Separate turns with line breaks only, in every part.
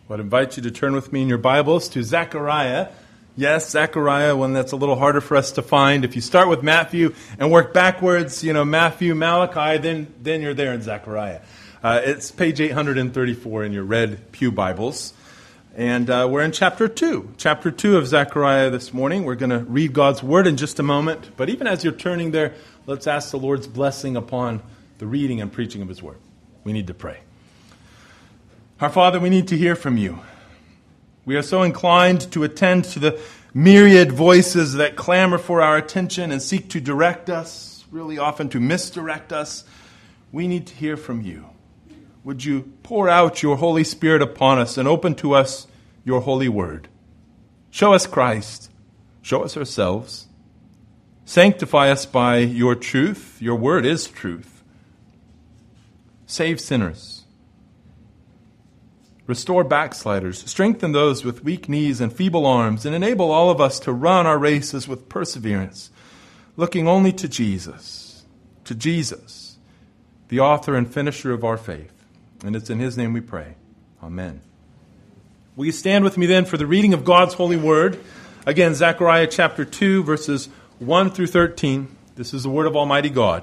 So I'd invite you to turn with me in your Bibles to Zechariah. Yes, Zechariah, one that's a little harder for us to find. If you start with Matthew and work backwards, Matthew, Malachi, then you're there in Zechariah. It's page 834 in your red pew Bibles. And we're in chapter 2. Chapter 2 of Zechariah this morning. We're going to read God's Word in just a moment. But even as you're turning there, let's ask the Lord's blessing upon the reading and preaching of His Word. We need to pray. Our Father, we need to hear from you. We are so inclined to attend to the myriad voices that clamor for our attention and seek to direct us, really often to misdirect us. We need to hear from you. Would you pour out your Holy Spirit upon us and open to us your holy word? Show us Christ. Show us ourselves. Sanctify us by your truth. Your word is truth. Save sinners. Restore backsliders. Strengthen those with weak knees and feeble arms, and enable all of us to run our races with perseverance, looking only to Jesus, the author and finisher of our faith. And it's in His name we pray. Amen. Will you stand with me then for the reading of God's holy word? Again, Zechariah chapter 2, verses 1 through 13. This is the word of Almighty God.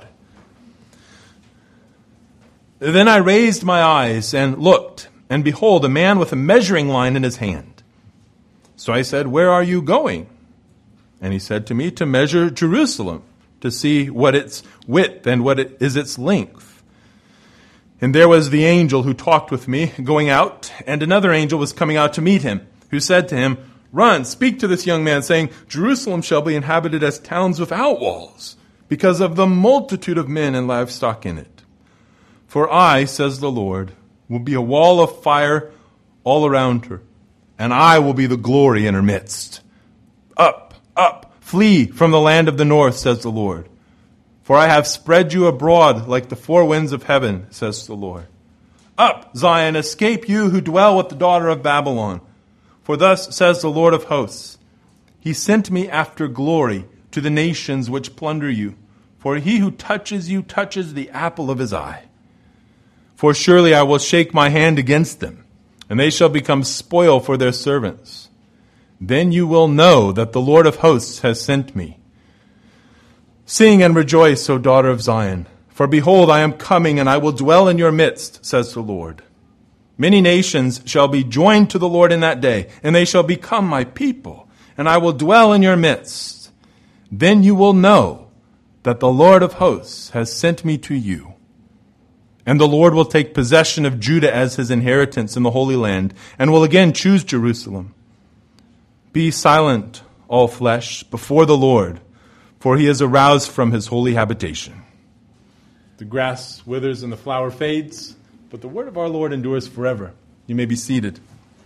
Then I raised my eyes and looked, and behold, a man with a measuring line in his hand. So I said, "Where are you going?" And he said to me, "To measure Jerusalem, to see what its width and what is its length." And there was the angel who talked with me going out, and another angel was coming out to meet him, who said to him, "Run, speak to this young man, saying, Jerusalem shall be inhabited as towns without walls, because of the multitude of men and livestock in it. For I, says the Lord, will be a wall of fire all around her, and I will be the glory in her midst. Up, up, flee from the land of the north, says the Lord. For I have spread you abroad like the four winds of heaven, says the Lord. Up, Zion, escape you who dwell with the daughter of Babylon. For thus says the Lord of hosts, He sent me after glory to the nations which plunder you. For he who touches you touches the apple of His eye. For surely I will shake my hand against them, and they shall become spoil for their servants. Then you will know that the Lord of hosts has sent me. Sing and rejoice, O daughter of Zion, for behold, I am coming, and I will dwell in your midst, says the Lord. Many nations shall be joined to the Lord in that day, and they shall become my people, and I will dwell in your midst. Then you will know that the Lord of hosts has sent me to you. And the Lord will take possession of Judah as His inheritance in the Holy Land, and will again choose Jerusalem. Be silent, all flesh, before the Lord, for He is aroused from His holy habitation. The grass withers and the flower fades, but the word of our Lord endures forever. You may be seated.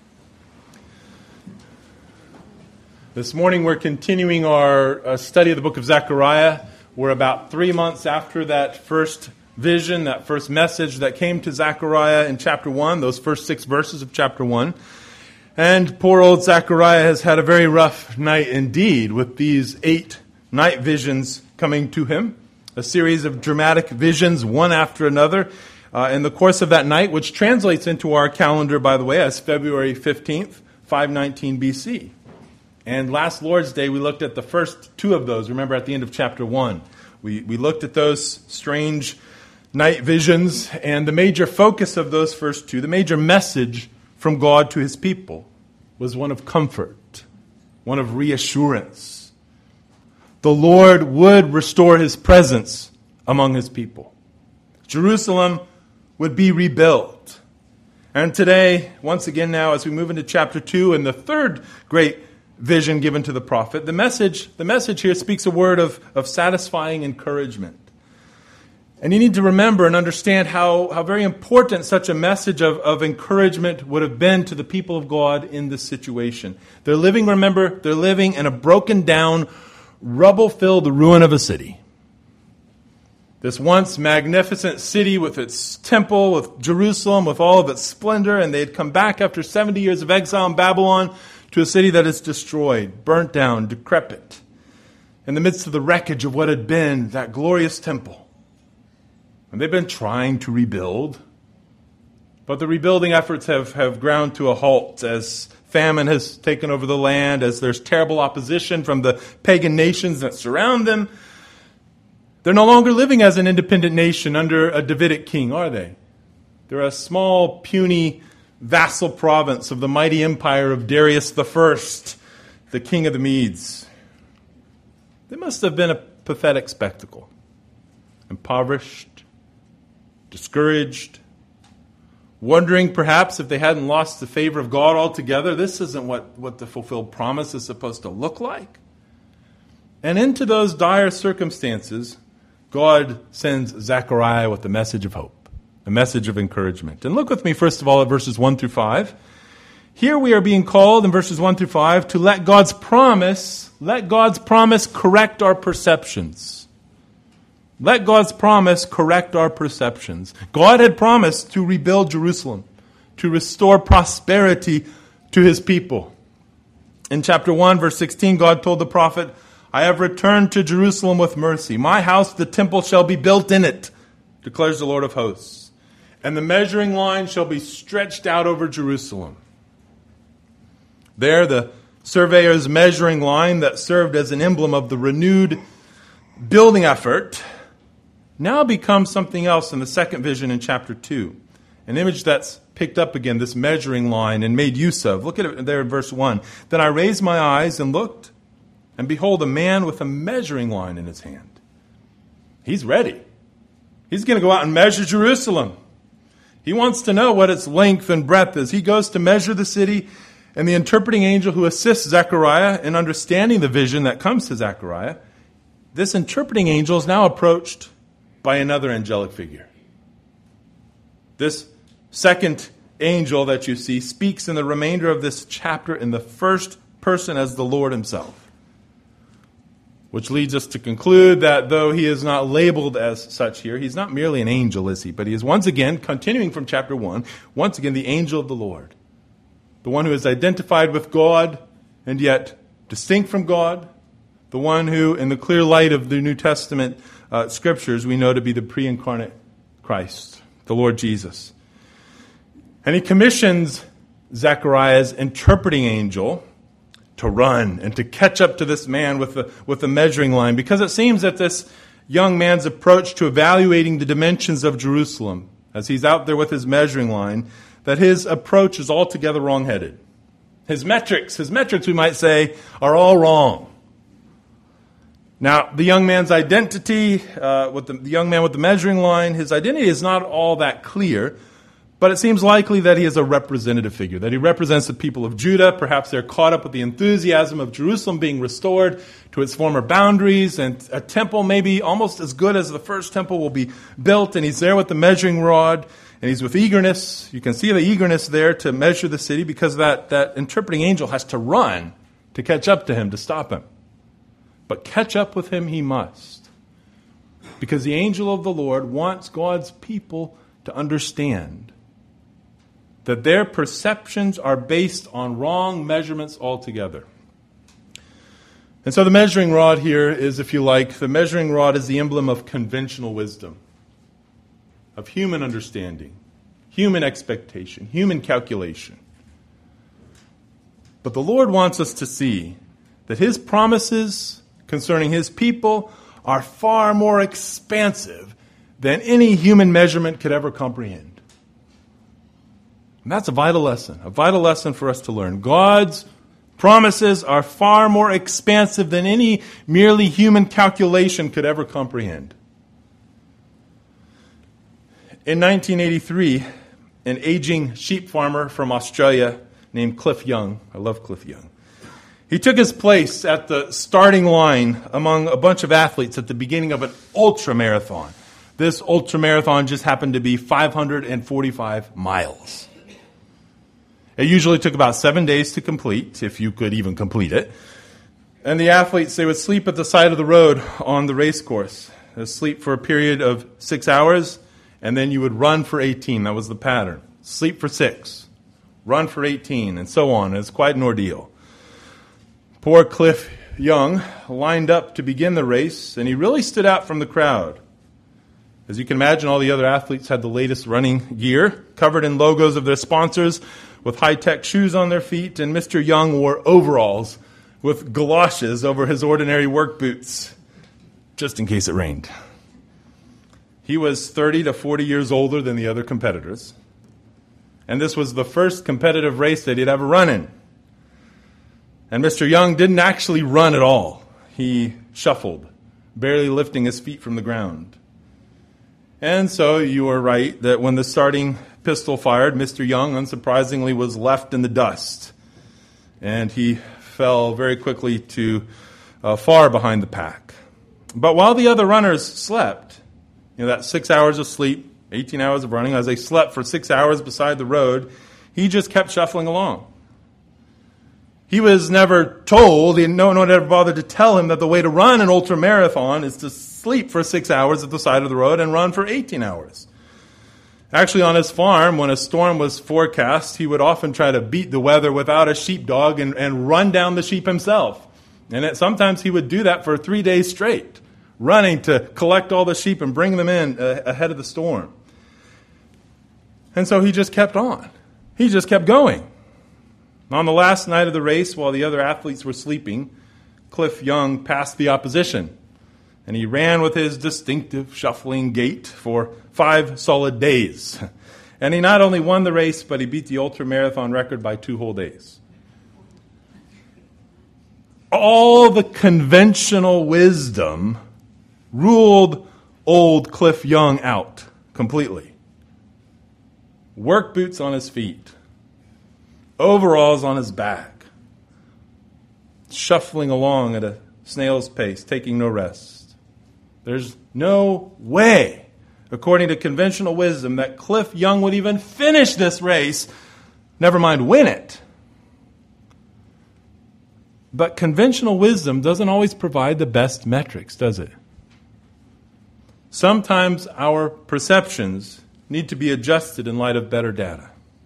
This morning we're continuing our study of the book of Zechariah. We're about 3 months after that first vision, that first message that came to Zechariah in chapter 1, those first 6 verses of chapter 1. And poor old Zechariah has had a very rough night indeed with these 8 night visions coming to him, a series of dramatic visions, one after another, in the course of that night, which translates into our calendar, by the way, as February 15th, 519 BC. And last Lord's Day, we looked at the first 2 of those, remember, at the end of chapter 1. We looked at those strange night visions, and the major focus of those first 2, the major message from God to His people, was one of comfort, one of reassurance. The Lord would restore His presence among His people. Jerusalem would be rebuilt. And today, once again now, as we move into chapter 2 and the third great vision given to the prophet, the message here speaks a word of satisfying encouragement. And you need to remember and understand how very important such a message of encouragement would have been to the people of God in this situation. They're living in a broken down, rubble-filled ruin of a city. This once magnificent city with its temple, with Jerusalem, with all of its splendor, and they had come back after 70 years of exile in Babylon to a city that is destroyed, burnt down, decrepit, in the midst of the wreckage of what had been that glorious temple. And they've been trying to rebuild. But the rebuilding efforts have ground to a halt as famine has taken over the land, as there's terrible opposition from the pagan nations that surround them. They're no longer living as an independent nation under a Davidic king, are they? They're a small, puny, vassal province of the mighty empire of Darius I, the king of the Medes. They must have been a pathetic spectacle. Impoverished, discouraged, wondering perhaps if they hadn't lost the favor of God altogether. This isn't what the fulfilled promise is supposed to look like. And into those dire circumstances, God sends Zechariah with a message of hope, a message of encouragement. And look with me, first of all, at verses 1 through 5. Here we are being called in verses 1 through 5 to let God's promise correct our perceptions. Let God's promise correct our perceptions. God had promised to rebuild Jerusalem, to restore prosperity to his people. In chapter 1, verse 16, God told the prophet, I have returned to Jerusalem with mercy. My house, the temple, shall be built in it, declares the Lord of hosts. And the measuring line shall be stretched out over Jerusalem. There, the surveyor's measuring line that served as an emblem of the renewed building effort now becomes something else in the second vision in chapter 2. An image that's picked up again, this measuring line, and made use of. Look at it there in verse 1. Then I raised my eyes and looked, and behold, a man with a measuring line in his hand. He's ready. He's going to go out and measure Jerusalem. He wants to know what its length and breadth is. He goes to measure the city, and the interpreting angel who assists Zechariah in understanding the vision that comes to Zechariah, this interpreting angel is now approached by another angelic figure. This second angel that you see speaks in the remainder of this chapter in the first person as the Lord himself. Which leads us to conclude that though he is not labeled as such here, he's not merely an angel, is he? But he is once again, continuing from chapter 1, once again the angel of the Lord. The one who is identified with God and yet distinct from God. The one who, in the clear light of the New Testament scriptures, we know to be the pre-incarnate Christ, the Lord Jesus. And he commissions Zechariah's interpreting angel to run and to catch up to this man with the measuring line, because it seems that this young man's approach to evaluating the dimensions of Jerusalem, as he's out there with his measuring line, that his approach is altogether wrong-headed. His metrics, we might say, are all wrong. Now, the young man's identity, the young man with the measuring line, his identity is not all that clear, but it seems likely that he is a representative figure, that he represents the people of Judah. Perhaps they're caught up with the enthusiasm of Jerusalem being restored to its former boundaries, and a temple maybe almost as good as the first temple will be built, and he's there with the measuring rod, and he's with eagerness. You can see the eagerness there to measure the city, because that interpreting angel has to run to catch up to him, to stop him. But catch up with him he must, because the angel of the Lord wants God's people to understand that their perceptions are based on wrong measurements altogether. And so the measuring rod here is, if you like, the measuring rod is the emblem of conventional wisdom, of human understanding, human expectation, human calculation. But the Lord wants us to see that his promises concerning his people are far more expansive than any human measurement could ever comprehend. And that's a vital lesson for us to learn. God's promises are far more expansive than any merely human calculation could ever comprehend. In 1983, an aging sheep farmer from Australia named Cliff Young, I love Cliff Young, he took his place at the starting line among a bunch of athletes at the beginning of an ultramarathon. This ultramarathon just happened to be 545 miles. It usually took about 7 days to complete, if you could even complete it. And the athletes, they would sleep at the side of the road on the race course. They'd sleep for a period of 6 hours, and then you would run for 18. That was the pattern. Sleep for 6, run for 18, and so on. It's quite an ordeal. Poor Cliff Young lined up to begin the race, and he really stood out from the crowd. As you can imagine, all the other athletes had the latest running gear, covered in logos of their sponsors, with high-tech shoes on their feet, and Mr. Young wore overalls with galoshes over his ordinary work boots, just in case it rained. He was 30 to 40 years older than the other competitors, and this was the first competitive race that he'd ever run in. And Mr. Young didn't actually run at all. He shuffled, barely lifting his feet from the ground. And so you were right that when the starting pistol fired, Mr. Young, unsurprisingly, was left in the dust. And he fell very quickly to far behind the pack. But while the other runners slept, that 6 hours of sleep, 18 hours of running, as they slept for 6 hours beside the road, he just kept shuffling along. He was never told, no one ever bothered to tell him that the way to run an ultramarathon is to sleep for 6 hours at the side of the road and run for 18 hours. Actually, on his farm, when a storm was forecast, he would often try to beat the weather without a sheepdog and run down the sheep himself. And sometimes he would do that for 3 days straight, running to collect all the sheep and bring them in ahead of the storm. And so he just kept on. He just kept going. On the last night of the race, while the other athletes were sleeping, Cliff Young passed the opposition, and he ran with his distinctive shuffling gait for 5 solid days. And he not only won the race, but he beat the ultramarathon record by 2 whole days. All the conventional wisdom ruled old Cliff Young out completely. Work boots on his feet, overalls on his back, shuffling along at a snail's pace, taking no rest. There's no way, according to conventional wisdom, that Cliff Young would even finish this race, never mind win it. But conventional wisdom doesn't always provide the best metrics, does it? Sometimes our perceptions need to be adjusted in light of better data.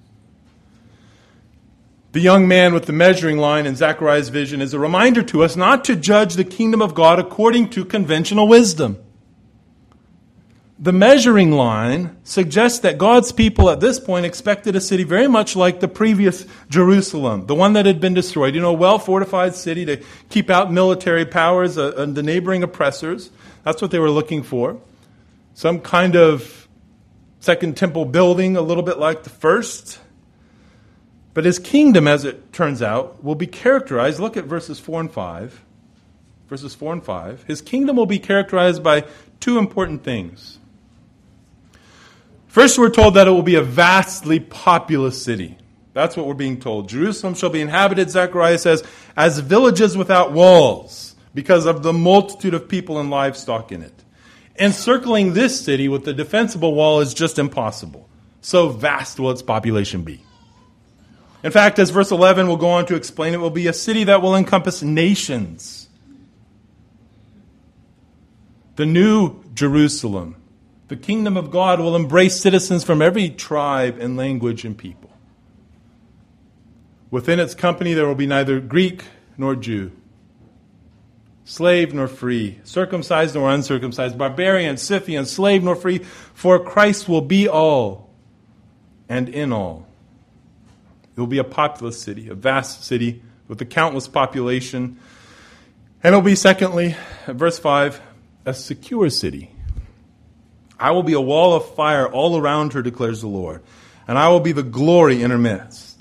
The young man with the measuring line in Zechariah's vision is a reminder to us not to judge the kingdom of God according to conventional wisdom. The measuring line suggests that God's people at this point expected a city very much like the previous Jerusalem, the one that had been destroyed. A well-fortified city to keep out military powers and the neighboring oppressors. That's what they were looking for. Some kind of second temple building, a little bit like the first. But his kingdom, as it turns out, will be characterized. Look at verses 4 and 5. Verses 4 and 5. His kingdom will be characterized by 2 important things. First, we're told that it will be a vastly populous city. That's what we're being told. Jerusalem shall be inhabited, Zechariah says, as villages without walls, because of the multitude of people and livestock in it. Encircling this city with a defensible wall is just impossible. So vast will its population be. In fact, as verse 11 will go on to explain, it will be a city that will encompass nations. The new Jerusalem, the kingdom of God, will embrace citizens from every tribe and language and people. Within its company there will be neither Greek nor Jew, slave nor free, circumcised nor uncircumcised, barbarian, Scythian, slave nor free, for Christ will be all and in all. It will be a populous city, a vast city with a countless population. And it will be, secondly, verse 5, a secure city. I will be a wall of fire all around her, declares the Lord, and I will be the glory in her midst.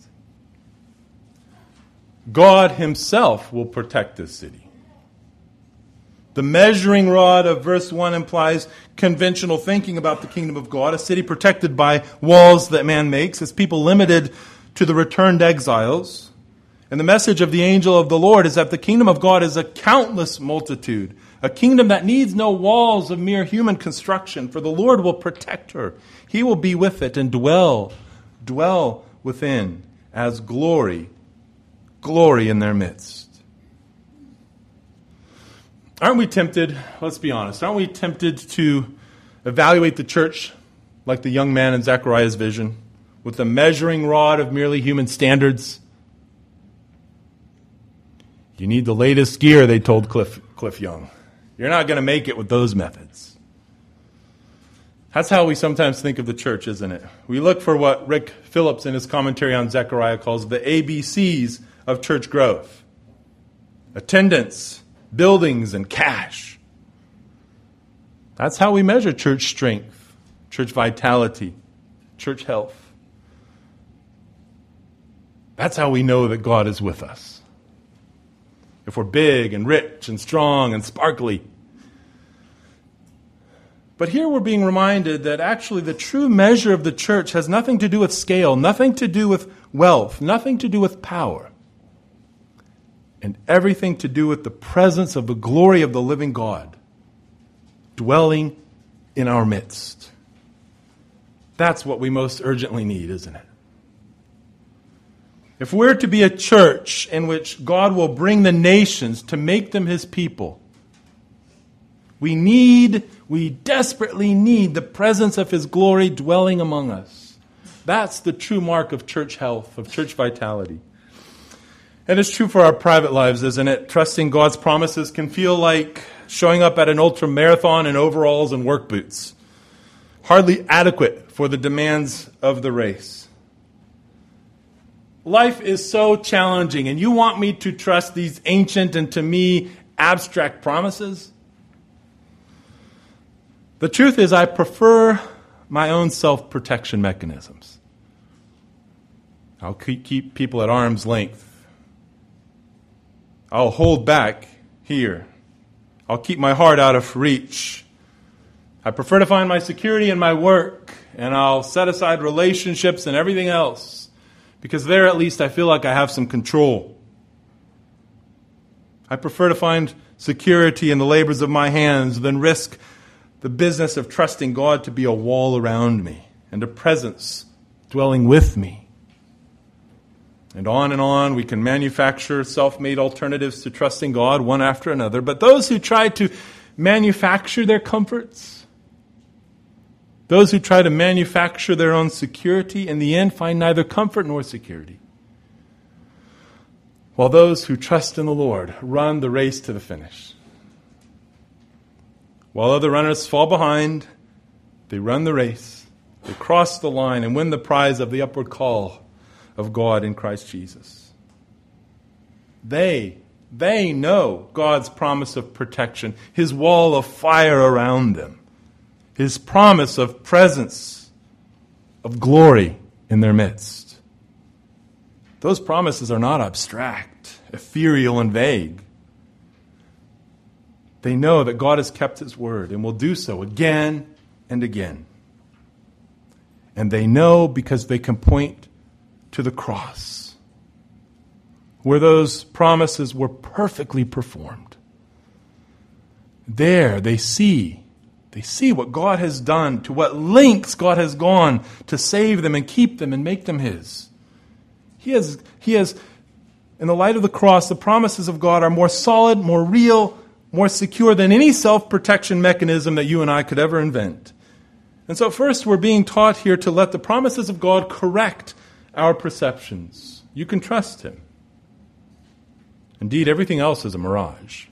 God himself will protect this city. The measuring rod of verse 1 implies conventional thinking about the kingdom of God, a city protected by walls that man makes, its people limited to the returned exiles. And the message of the angel of the Lord is that the kingdom of God is a countless multitude, a kingdom that needs no walls of mere human construction, for the Lord will protect her. He will be with it and dwell within as glory in their midst. Aren't we tempted, let's be honest, aren't we tempted to evaluate the church like the young man in Zechariah's vision, with the measuring rod of merely human standards? You need the latest gear, they told Cliff Young. You're not going to make it with those methods. That's how we sometimes think of the church, isn't it? We look for what Rick Phillips in his commentary on Zechariah calls the ABCs of church growth. Attendance, buildings, and cash. That's how we measure church strength, church vitality, church health. That's how we know that God is with us. If we're big and rich and strong and sparkly. But here we're being reminded that actually the true measure of the church has nothing to do with scale, nothing to do with wealth, nothing to do with power, and everything to do with the presence of the glory of the living God dwelling in our midst. That's what we most urgently need, isn't it? If we're to be a church in which God will bring the nations to make them his people, we desperately need the presence of his glory dwelling among us. That's the true mark of church health, of church vitality. And it's true for our private lives, isn't it? Trusting God's promises can feel like showing up at an ultra marathon in overalls and work boots. Hardly adequate for the demands of the race. Life is so challenging, and you want me to trust these ancient and to me abstract promises? The truth is, I prefer my own self-protection mechanisms. I'll keep people at arm's length. I'll hold back here. I'll keep my heart out of reach. I prefer to find my security in my work, and I'll set aside relationships and everything else, because there at least I feel like I have some control. I prefer to find security in the labors of my hands than risk the business of trusting God to be a wall around me and a presence dwelling with me. And on we can manufacture self-made alternatives to trusting God one after another. But those who try to manufacture their comforts, those who try to manufacture their own security, in the end find neither comfort nor security. While those who trust in the Lord run the race to the finish. While other runners fall behind, they run the race, they cross the line and win the prize of the upward call of God in Christ Jesus. They know God's promise of protection, his wall of fire around them, his promise of presence, of glory in their midst. Those promises are not abstract, ethereal, and vague. They know that God has kept his word and will do so again and again. And they know because they can point to the cross, where those promises were perfectly performed. There they see what God has done, to what lengths God has gone to save them and keep them and make them his. He has, in the light of the cross, the promises of God are more solid, more real, more secure than any self-protection mechanism that you and I could ever invent. And so first, we're being taught here to let the promises of God correct our perceptions. You can trust him. Indeed, everything else is a mirage.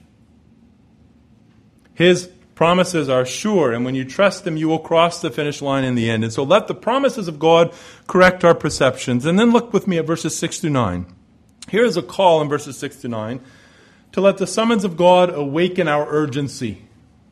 His promises are sure, and when you trust them, you will cross the finish line in the end. And so let the promises of God correct our perceptions. And then look with me at verses 6 through 9. Here is a call in verses 6 to 9 to let the summons of God awaken our urgency.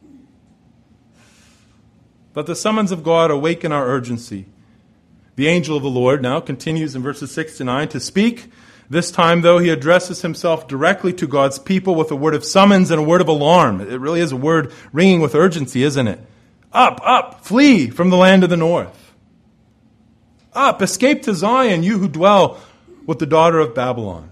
Let the summons of God awaken our urgency. The angel of the Lord now continues in verses 6 to 9 to speak. This time, though, he addresses himself directly to God's people with a word of summons and a word of alarm. It really is a word ringing with urgency, isn't it? Up, up, flee from the land of the north. Up, escape to Zion, you who dwell with the daughter of Babylon.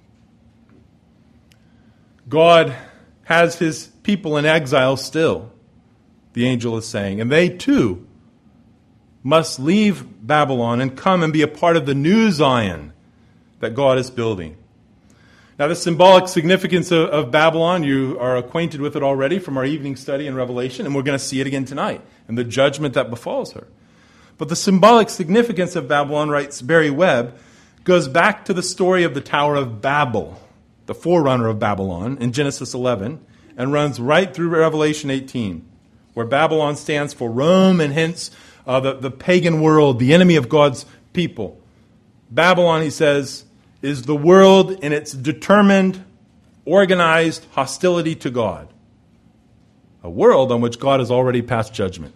God has his people in exile still, the angel is saying. And they too must leave Babylon and come and be a part of the new Zion that God is building. Now, the symbolic significance of Babylon, you are acquainted with it already from our evening study in Revelation, and we're going to see it again tonight, and the judgment that befalls her. But the symbolic significance of Babylon, writes Barry Webb, goes back to the story of the Tower of Babel, the forerunner of Babylon, in Genesis 11, and runs right through Revelation 18. where Babylon stands for Rome and hence the pagan world, the enemy of God's people. Babylon, he says, is the world in its determined, organized hostility to God. A world on which God has already passed judgment.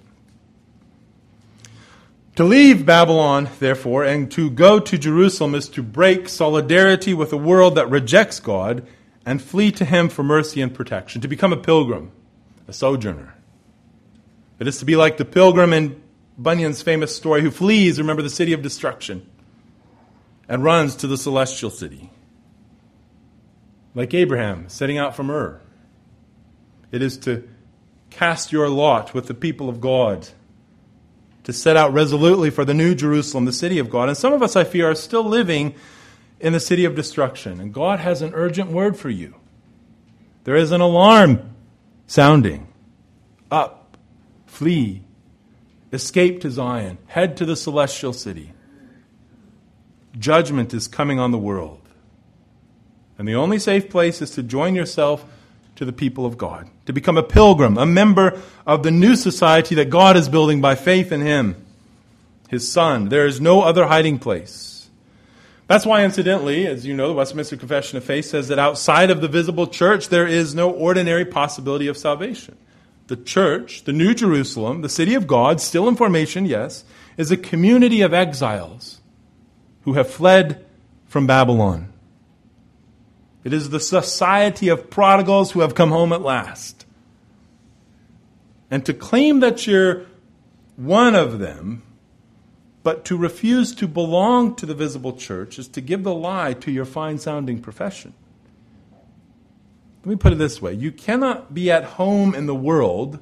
To leave Babylon, therefore, and to go to Jerusalem is to break solidarity with a world that rejects God and flee to Him for mercy and protection. To become a pilgrim, a sojourner. It is to be like the pilgrim in Bunyan's famous story who flees, remember, the city of destruction and runs to the celestial city. Like Abraham setting out from Ur. It is to cast your lot with the people of God, to set out resolutely for the new Jerusalem, the city of God. And some of us, I fear, are still living in the city of destruction. And God has an urgent word for you. There is an alarm sounding. Up, flee, escape to Zion, head to the celestial city. Judgment is coming on the world. And the only safe place is to join yourself to the people of God, to become a pilgrim, a member of the new society that God is building by faith in Him, His Son. There is no other hiding place. That's why, incidentally, as you know, the Westminster Confession of Faith says that outside of the visible church, there is no ordinary possibility of salvation. The church, the New Jerusalem, the city of God, still in formation, yes, is a community of exiles who have fled from Babylon. It is the society of prodigals who have come home at last. And to claim that you're one of them, but to refuse to belong to the visible church, is to give the lie to your fine-sounding profession. Let me put it this way. You cannot be at home in the world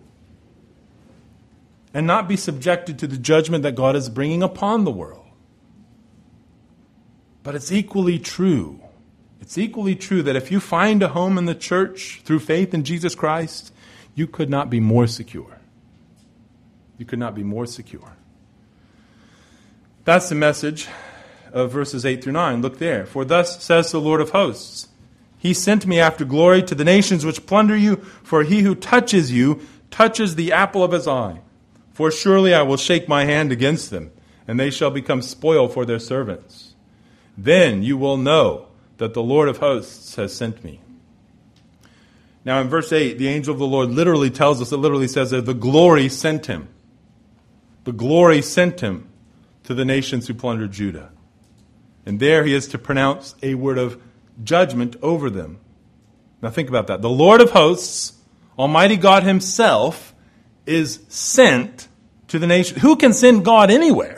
and not be subjected to the judgment that God is bringing upon the world. But it's equally true. It's equally true that if you find a home in the church through faith in Jesus Christ, you could not be more secure. You could not be more secure. That's the message of verses 8 through 9. Look there. For thus says the Lord of hosts, He sent me after glory to the nations which plunder you, for he who touches you touches the apple of His eye. For surely I will shake my hand against them, and they shall become spoil for their servants. Then you will know that the Lord of hosts has sent me. Now in verse 8, the angel of the Lord literally tells us, it literally says that the glory sent Him. The glory sent Him to the nations who plundered Judah. And there He is to pronounce a word of judgment over them. Now think about that. The Lord of hosts, Almighty God Himself, is sent to the nation. Who can send God anywhere?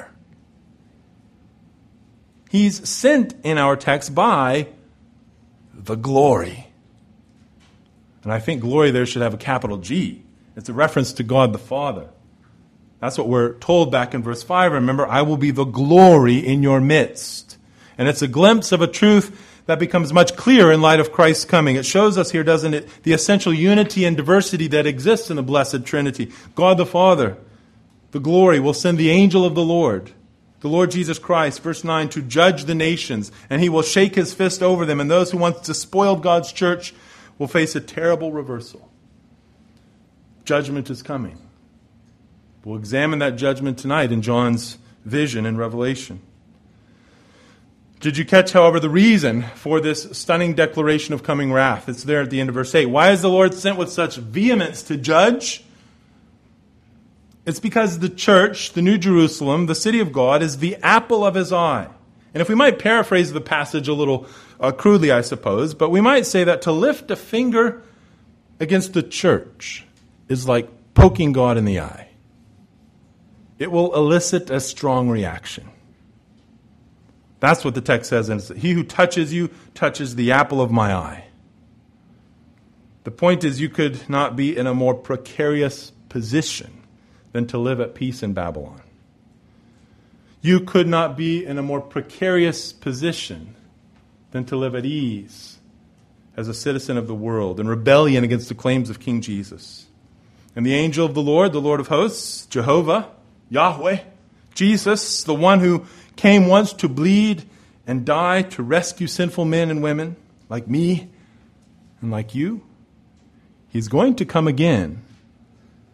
He's sent in our text by the glory. And I think glory there should have a capital G. It's a reference to God the Father. That's what we're told back in verse 5. Remember, I will be the glory in your midst. And it's a glimpse of a truth that becomes much clearer in light of Christ's coming. It shows us here, doesn't it, the essential unity and diversity that exists in the blessed Trinity. God the Father, the glory, will send the angel of the Lord Jesus Christ, verse 9, to judge the nations, and He will shake His fist over them, and those who once despoiled God's church will face a terrible reversal. Judgment is coming. We'll examine that judgment tonight in John's vision in Revelation. Did you catch, however, the reason for this stunning declaration of coming wrath? It's there at the end of verse 8. Why is the Lord sent with such vehemence to judge? It's because the church, the New Jerusalem, the city of God, is the apple of His eye. And if we might paraphrase the passage a little crudely, I suppose, but we might say that to lift a finger against the church is like poking God in the eye. It will elicit a strong reaction. That's what the text says. And he who touches you touches the apple of my eye. The point is, you could not be in a more precarious position than to live at peace in Babylon. You could not be in a more precarious position than to live at ease as a citizen of the world in rebellion against the claims of King Jesus. And the angel of the Lord of hosts, Jehovah, Yahweh, Jesus, the one who came once to bleed and die to rescue sinful men and women like me and like you, He's going to come again.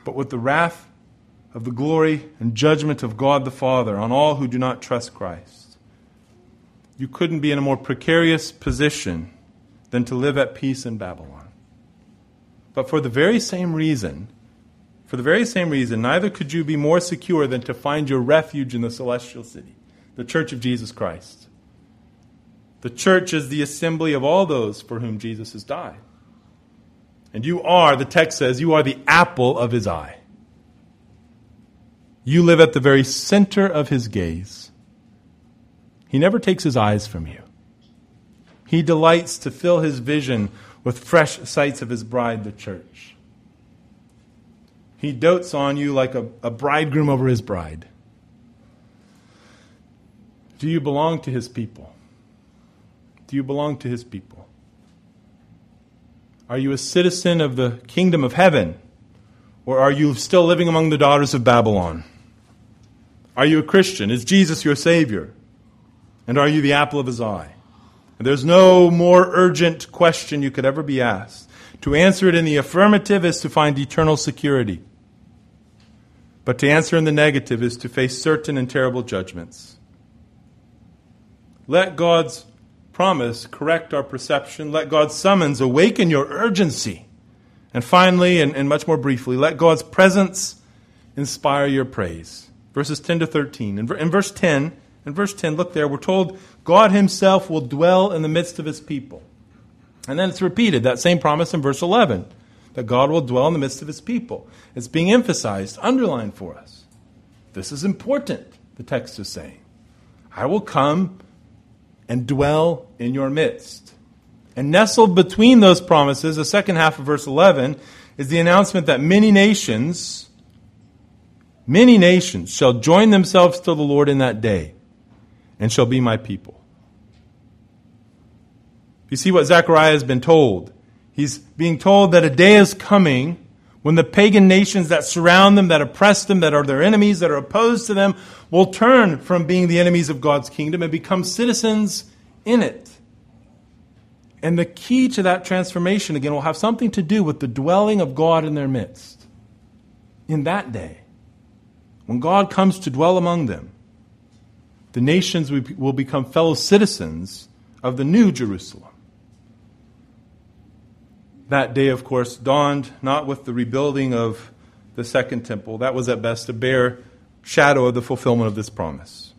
but with the wrath of the glory and judgment of God the Father on all who do not trust Christ. You couldn't be in a more precarious position than to live at peace in Babylon. But for the very same reason, neither could you be more secure than to find your refuge in the celestial city, the church of Jesus Christ. The church is the assembly of all those for whom Jesus has died. And you are, the text says, you are the apple of his eye. You live at the very center of his gaze. He never takes his eyes from you. He delights to fill his vision with fresh sights of his bride, the church. He dotes on you like a bridegroom over his bride. Do you belong to his people? Do you belong to his people? Are you a citizen of the kingdom of heaven? Or are you still living among the daughters of Babylon? Are you a Christian? Is Jesus your Savior? And are you the apple of his eye? And there's no more urgent question you could ever be asked. To answer it in the affirmative is to find eternal security. But to answer in the negative is to face certain and terrible judgments. Let God's promise correct our perception. Let God's summons awaken your urgency. And finally, and much more briefly, let God's presence inspire your praise. Verses 10 to 13. In verse 10, look there, we're told God himself will dwell in the midst of his people. And then it's repeated, that same promise in verse 11, that God will dwell in the midst of his people. It's being emphasized, underlined for us. This is important, the text is saying. I will come and dwell in your midst. And nestled between those promises, the second half of verse 11, is the announcement that many nations shall join themselves to the Lord in that day and shall be my people. You see what Zechariah has been told. He's being told that a day is coming when the pagan nations that surround them, that oppress them, that are their enemies, that are opposed to them, will turn from being the enemies of God's kingdom and become citizens in it. And the key to that transformation, again, will have something to do with the dwelling of God in their midst. In that day, when God comes to dwell among them, the nations will become fellow citizens of the new Jerusalem. That day, of course, dawned not with the rebuilding of the second temple. That was at best a bare shadow of the fulfillment of this promise.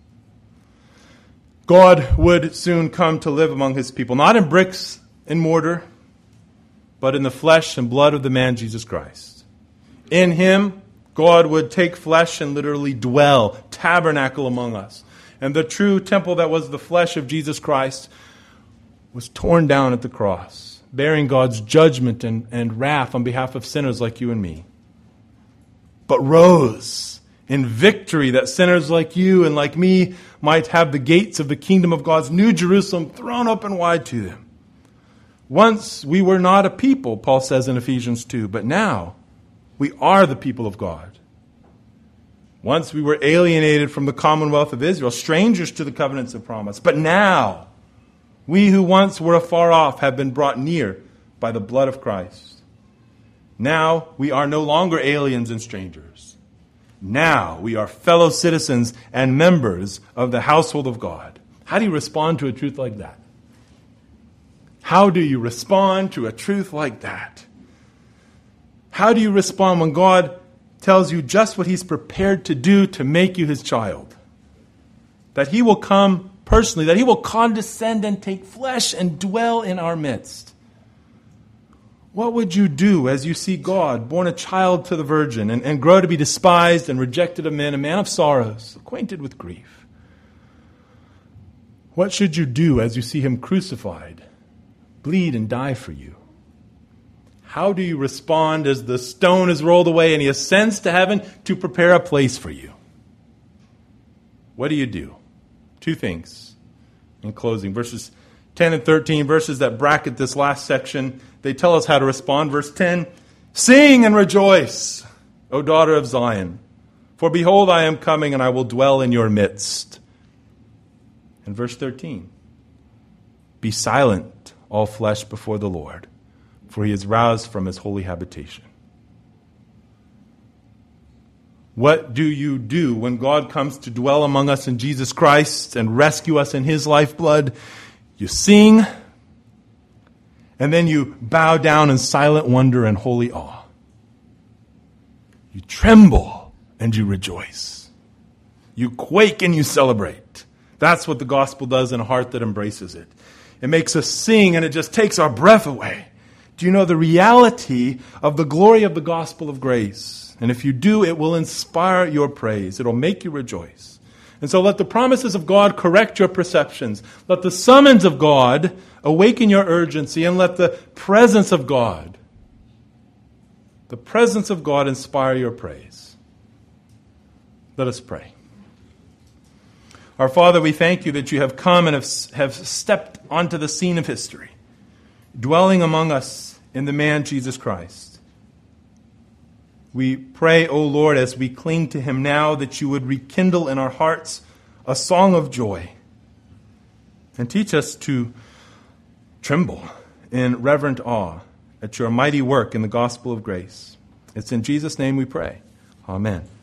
God would soon come to live among his people, not in bricks and mortar, but in the flesh and blood of the man Jesus Christ. In him, God would take flesh and literally dwell, tabernacle among us. And the true temple that was the flesh of Jesus Christ was torn down at the cross, bearing God's judgment and wrath on behalf of sinners like you and me. But rose in victory that sinners like you and like me might have the gates of the kingdom of God's new Jerusalem thrown open wide to them. Once we were not a people, Paul says in Ephesians 2, but now we are the people of God. Once we were alienated from the commonwealth of Israel, strangers to the covenants of promise. But now, we who once were afar off have been brought near by the blood of Christ. Now we are no longer aliens and strangers. Now we are fellow citizens and members of the household of God. How do you respond to a truth like that? How do you respond to a truth like that? How do you respond when God tells you just what he's prepared to do to make you his child? That he will come personally, that he will condescend and take flesh and dwell in our midst. What would you do as you see God, born a child to the virgin, and grow to be despised and rejected of men, a man of sorrows, acquainted with grief? What should you do as you see him crucified, bleed and die for you? How do you respond as the stone is rolled away and he ascends to heaven to prepare a place for you? What do you do? Two things in closing. Verses 10 and 13, verses that bracket this last section, they tell us how to respond. Verse 10, sing and rejoice, O daughter of Zion, for behold, I am coming and I will dwell in your midst. And verse 13, be silent, all flesh, before the Lord, for he is roused from his holy habitation. What do you do when God comes to dwell among us in Jesus Christ and rescue us in His lifeblood? You sing, and then you bow down in silent wonder and holy awe. You tremble and you rejoice. You quake and you celebrate. That's what the gospel does in a heart that embraces it. It makes us sing and it just takes our breath away. Do you know the reality of the glory of the gospel of grace? And if you do, it will inspire your praise. It'll make you rejoice. And so let the promises of God correct your perceptions. Let the summons of God awaken your urgency, and let the presence of God inspire your praise. Let us pray. Our Father, we thank you that you have come and have stepped onto the scene of history, dwelling among us in the man Jesus Christ. We pray, O Lord, as we cling to him now, that you would rekindle in our hearts a song of joy, and teach us to tremble in reverent awe at your mighty work in the gospel of grace. It's in Jesus' name we pray. Amen.